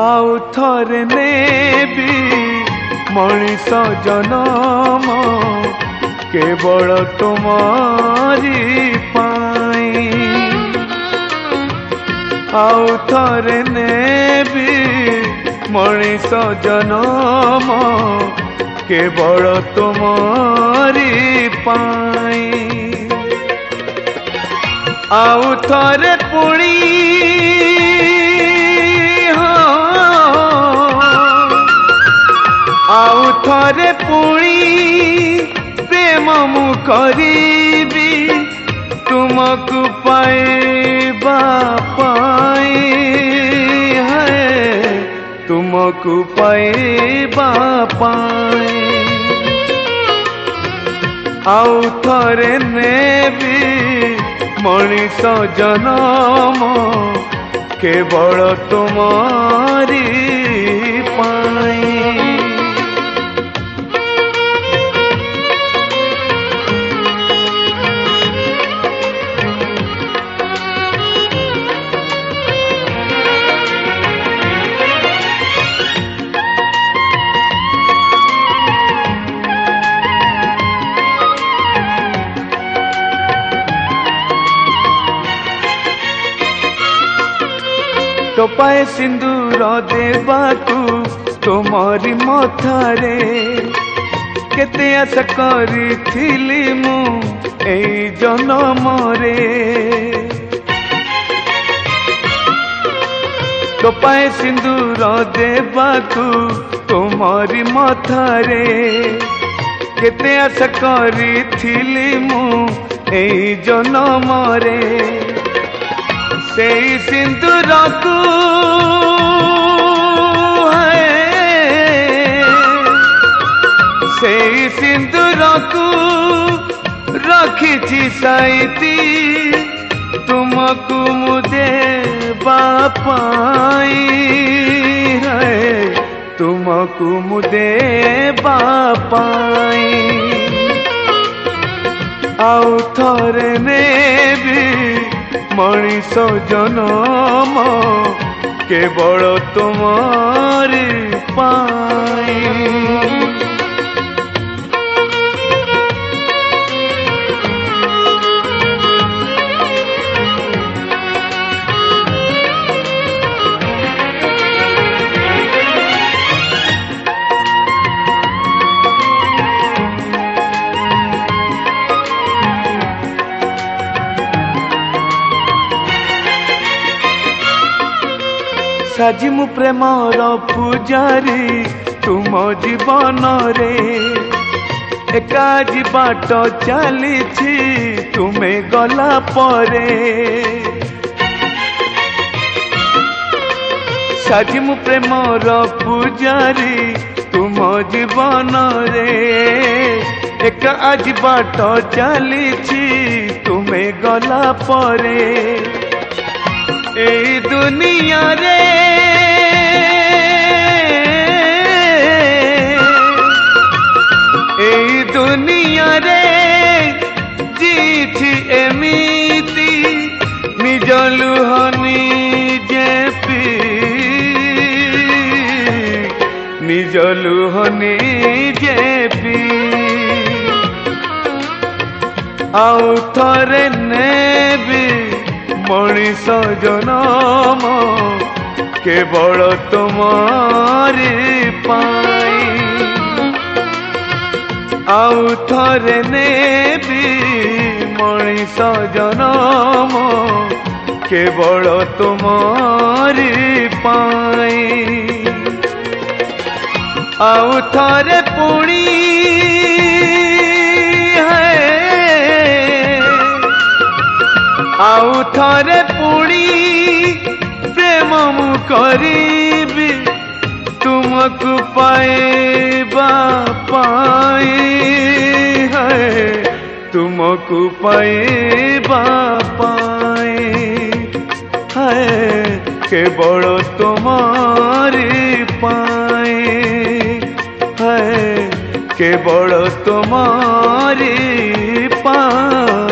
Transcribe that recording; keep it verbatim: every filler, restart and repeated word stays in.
आउ थरे नेबी मनीष जनम केवल तुम्हारी पाई। आउ थरे नेबी मनीष जनम केवल तुम्हारी पाई। आउ थरे पुणी आउ थरे पुणी प्रेम मु करीबी तुमको पाइबा पाई। है तुमको पाइबा पाई। आउ थरे नेबी मनीष जनम केवल तुम्हारी पाई। टोपाए सिंदूर देवाकू तुमरी मथारे केते आशा करिथिली मु एई जनमरे। टोपाए सिंदूर देवाकू तुमरी मथारे केते आशा करिथिली मु एई जनमरे। से सिंदूर को से सिंदूर को रखी साइती तुमको मुझे बापाई। है तुमको मुझे बापाई। आउ थरे नेबी मनीष जनम केवल तुम्हारी पाई। साजी मु प्रेमर पूजारी तुम जीवन रे एका बाट चली तुम्हें गला परे। साजी मु प्रेमर पूजारी तुम जीवन रे एका बाट चली तुम्हें गला परे। ए दुनिया रे ए दुनिया रे जीथी एमिति निज लुह निजे पी निज लुह निजे पी। आउ थरे नेबी मनीष जनम केवल तुम्हारी पाई। आउ थरे नेबी मनीष जनम केवल तुम्हारी पाई। आउ थरे पुणी आउ थरे पुणी प्रेम मु करीबी तुमको पाइबा पाई। है तुमको पाइबा पाई। है केवल तुम्हारी पाई। है केवल तुम्हारी पाई।